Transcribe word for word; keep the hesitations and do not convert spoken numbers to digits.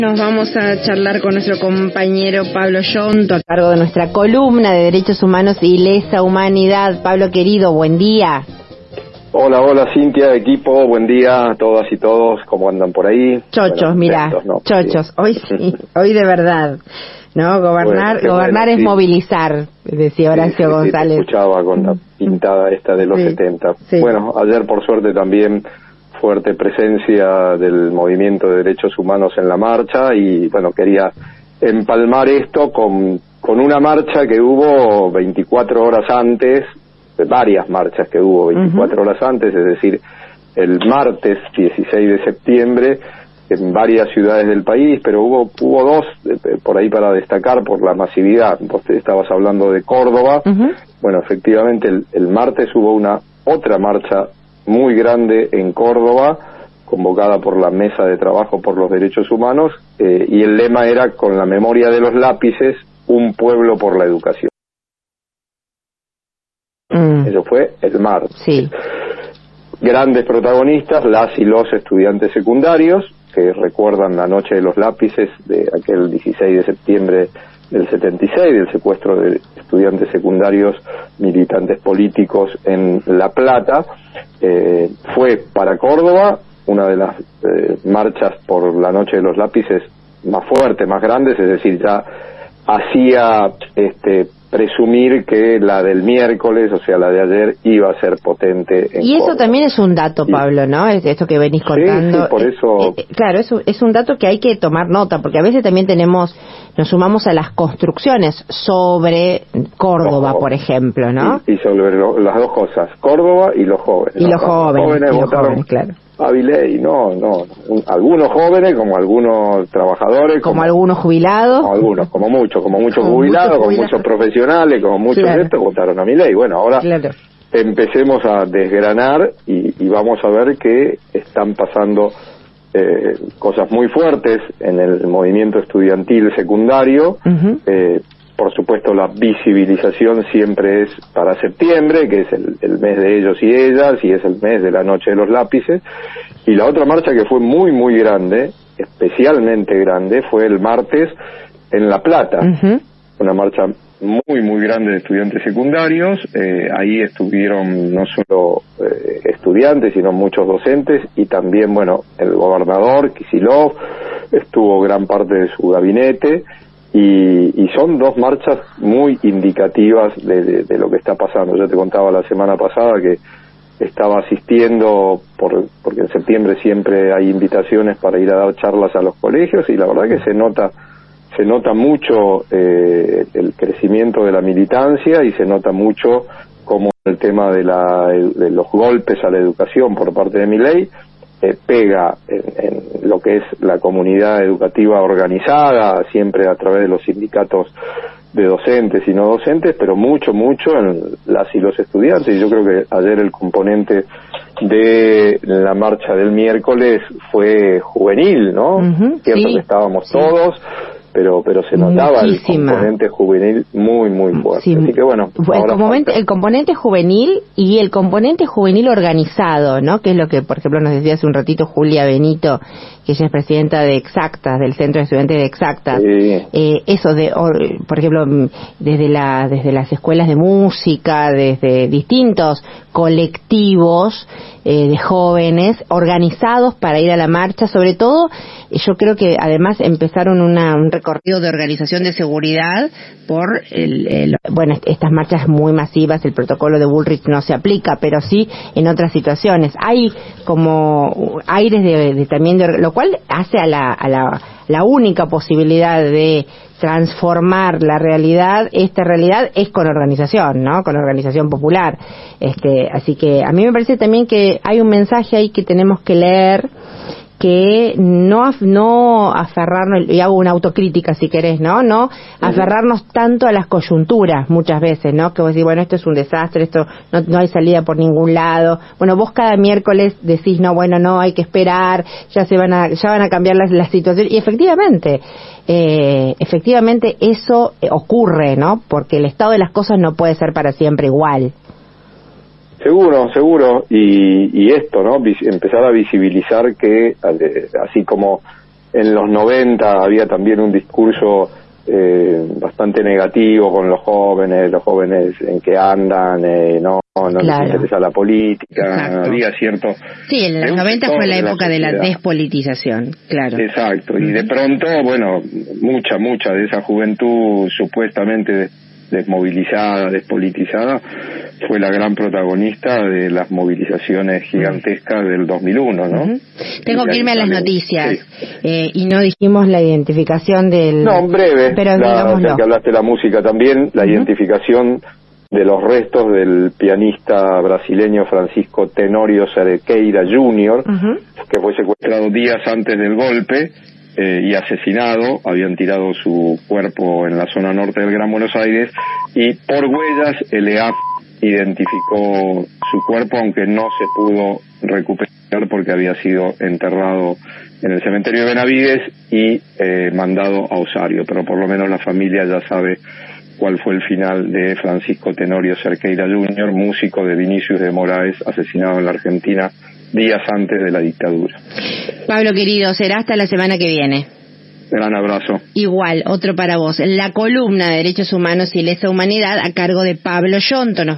Nos vamos a charlar con nuestro compañero Pablo Yonto, a cargo de nuestra columna de Derechos Humanos y Lesa Humanidad. Pablo querido, buen día. Hola, hola Cintia, equipo, buen día a todas y todos, ¿cómo andan por ahí? Chochos, bueno, mirá, lentos, ¿no? chochos, sí. hoy sí, hoy de verdad, ¿no? Gobernar, bueno, gobernar bueno, es sí. movilizar, decía Horacio sí, sí, González. Sí, escuchaba con la pintada esta de los sí, setenta. Sí. Bueno, ayer por suerte también fuerte presencia del movimiento de derechos humanos en la marcha y bueno, quería empalmar esto con, con una marcha que hubo veinticuatro horas antes, varias marchas que hubo veinticuatro uh-huh. horas antes, es decir, el martes dieciséis de septiembre en varias ciudades del país, pero hubo hubo dos eh, por ahí para destacar por la masividad. Vos te estabas hablando de Córdoba, uh-huh. bueno, efectivamente el, el martes hubo una otra marcha muy grande en Córdoba, convocada por la Mesa de Trabajo por los Derechos Humanos, eh, y el lema era con la memoria de los lápices, un pueblo por la educación. Mm. Eso fue el martes. Sí. Grandes protagonistas, las y los estudiantes secundarios, que recuerdan la noche de los lápices de aquel dieciséis de septiembre del setenta y seis, del secuestro de estudiantes secundarios militantes políticos en La Plata. Eh, fue para Córdoba una de las eh, marchas por la noche de los lápices más fuertes, más grandes, es decir, ya hacía este presumir que la del miércoles, o sea, la de ayer, iba a ser potente en Y eso Córdoba. También es un dato, Pablo, ¿no? Es esto que venís contando. Sí, sí, por eso... Eh, eh, claro, es un, es un dato que hay que tomar nota, porque a veces también tenemos, nos sumamos a las construcciones sobre Córdoba, por ejemplo, ¿no? Y, y sobre lo, las dos cosas, Córdoba y los jóvenes. Y ¿no? los jóvenes. Los jóvenes y los votaron jóvenes, claro. a Milei, no, no, un, algunos jóvenes, como algunos trabajadores, como, como algunos jubilados, como algunos, como muchos, como muchos como jubilados, muchos como muchos profesionales, como muchos claro. de estos votaron a Milei. Bueno, ahora claro. empecemos a desgranar y, y vamos a ver que están pasando eh, cosas muy fuertes en el movimiento estudiantil secundario. Uh-huh. eh, Por supuesto, la visibilización siempre es para septiembre, que es el, el mes de ellos y ellas, y es el mes de la noche de los lápices. Y la otra marcha que fue muy, muy grande, especialmente grande, fue el martes en La Plata. Uh-huh. Una marcha muy, muy grande de estudiantes secundarios. Eh, ahí estuvieron no solo eh, estudiantes, sino muchos docentes, y también, bueno, el gobernador, Kicillof, estuvo gran parte de su gabinete. Y, y son dos marchas muy indicativas de, de, de lo que está pasando. Yo te contaba la semana pasada que estaba asistiendo, por, porque en septiembre siempre hay invitaciones para ir a dar charlas a los colegios, y la verdad que se nota se nota mucho eh, el crecimiento de la militancia, y se nota mucho como el tema de, la, de los golpes a la educación por parte de Milei Eh, pega en, en lo que es la comunidad educativa organizada, siempre a través de los sindicatos de docentes y no docentes, pero mucho, mucho en las y los estudiantes. Y yo creo que ayer el componente de la marcha del miércoles fue juvenil, ¿no? Uh-huh, Cierto sí, que estábamos sí. todos, pero pero se notaba Muchísima. el componente juvenil muy, muy fuerte. Sí. Así que bueno, el componente, el componente juvenil y el componente juvenil organizado, ¿no? Que es lo que, por ejemplo, nos decía hace un ratito Julia Benito, que ella es presidenta de Exactas, del Centro de Estudiantes de Exactas. Sí. Eh, eso de, por ejemplo, desde la desde las escuelas de música, desde distintos colectivos eh, de jóvenes organizados para ir a la marcha. Sobre todo, yo creo que además empezaron una, un recorrido de organización de seguridad por el, el, bueno, estas marchas muy masivas. El protocolo de Bullrich no se aplica, pero sí en otras situaciones hay como aires de, de también de, lo cual hace a la a la, la única posibilidad de transformar la realidad, esta realidad es con organización, ¿no? Con organización popular. Este, así que a mí me parece también que hay un mensaje ahí que tenemos que leer, que no no aferrarnos, y hago una autocrítica si querés, ¿no? No aferrarnos tanto a las coyunturas muchas veces, ¿no? Que vos decís, bueno, esto es un desastre, esto no, no hay salida por ningún lado. Bueno, vos cada miércoles decís, no, bueno, no, hay que esperar, ya se van a, ya van a cambiar las, las situaciones. Y efectivamente, eh, efectivamente eso ocurre, ¿no? Porque el estado de las cosas no puede ser para siempre igual. Seguro, seguro, y, y esto, ¿no? Vis- empezar a visibilizar que, así como en los noventa había también un discurso eh, bastante negativo con los jóvenes, los jóvenes en que andan, eh, no, no claro. les interesa la política, Exacto. había cierto... Sí, en los noventa fue la época de la, de la despolitización, claro. Exacto, y de pronto, bueno, mucha, mucha de esa juventud supuestamente desmovilizada, despolitizada, fue la gran protagonista de las movilizaciones gigantescas del dos mil uno, ¿no? Uh-huh. Tengo que irme a las noticias, sí. eh, y no dijimos la identificación del... No, breve, pero la, ya que hablaste de la música también, la uh-huh. identificación de los restos del pianista brasileño Francisco Tenório Cerqueira júnior, uh-huh. que fue secuestrado días antes del golpe, Eh, y asesinado. Habían tirado su cuerpo en la zona norte del Gran Buenos Aires y por huellas el E A F identificó su cuerpo, aunque no se pudo recuperar porque había sido enterrado en el cementerio de Benavides y eh, mandado a Osario, pero por lo menos la familia ya sabe cuál fue el final de Francisco Tenório Cerqueira júnior, músico de Vinicius de Moraes, asesinado en la Argentina días antes de la dictadura. Pablo querido, será hasta la semana que viene. Gran abrazo. Igual, otro para vos. La columna de Derechos Humanos y Lesa Humanidad a cargo de Pablo Yonto. Nos